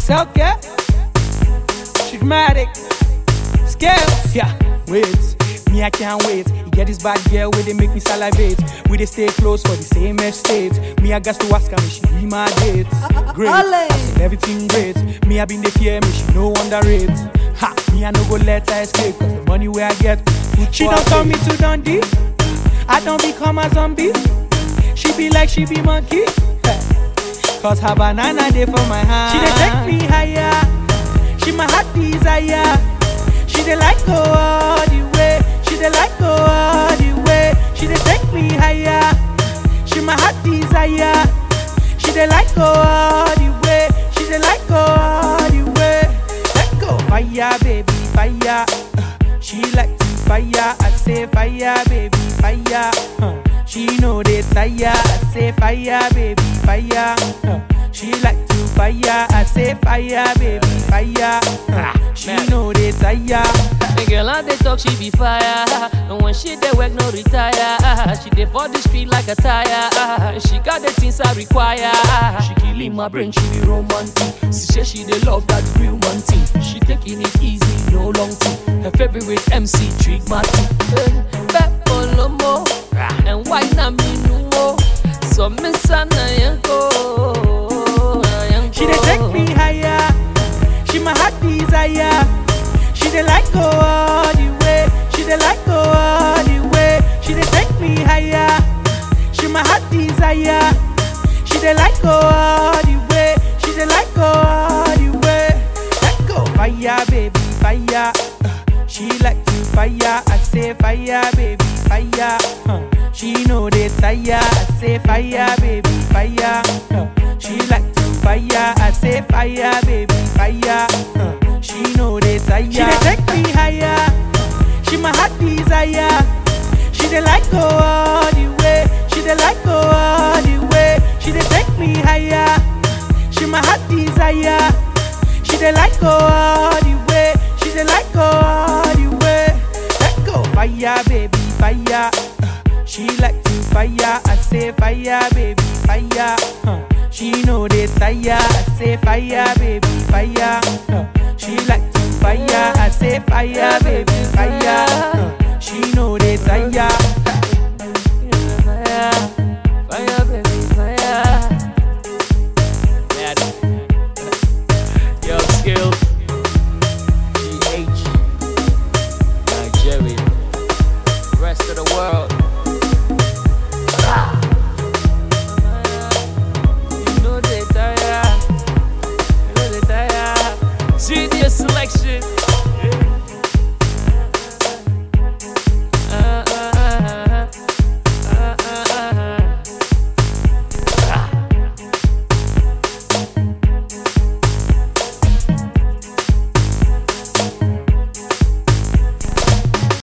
Self-care, dramatic, scales. Yeah, wait, me I can't wait. You get this bad girl where they make me salivate. We they stay close for the same estate. Me I got to ask her, me she be my date. Great, I said everything great. Me I been the fear, me she no underrate. Ha, me I no go let her escape. Cause the money where I get, she don't turn me to Dundee. I don't become a zombie. She be like she be monkey. Cause her banana day for my hand. She dey take me higher. She my heart desire. She dey like go all the way. She dey like go all the way. She dey take me higher. She my heart desire. She dey like go all the way. She dey like go all the way. Let go fire, baby, fire. She like to fire. I say fire, baby, fire. She know they tire. I say fire, baby, fire. She like to fire. I say fire, baby, fire. She know they tire. The girl on the talk, she be fire. And when she dey work, no retire. She dey for the street like a tire. She got the things I require. She killing my brain, she be romantic. She say she dey love that real man thing. She taking it easy, no long thing. Her favorite MC, Trig Martin. Peppo Lomo. And why not me no more? So miss yanko. She dey take me higher. She my heart desire. She dey like go all the way. She dey like go all the way. She dey take me higher. She my heart desire. She dey like go all the way. She dey like go all the way. Let go fire, baby, fire. She like to fire. I say fire, baby, fire. She know they tire. I say fire, baby, fire. She like to fire. I say fire, baby, fire. She know they tire. She dey take me higher. She my heart desire. She dey like go all the way. She dey like go all the way. She dey take me higher. She my heart desire. She dey like go all the way. She dey like go all the way. Let go fire, baby, fire. She like to fire. I say fire, baby, fire. She know they tire. I say fire, baby, fire. She like to fire. I say fire, baby, fire.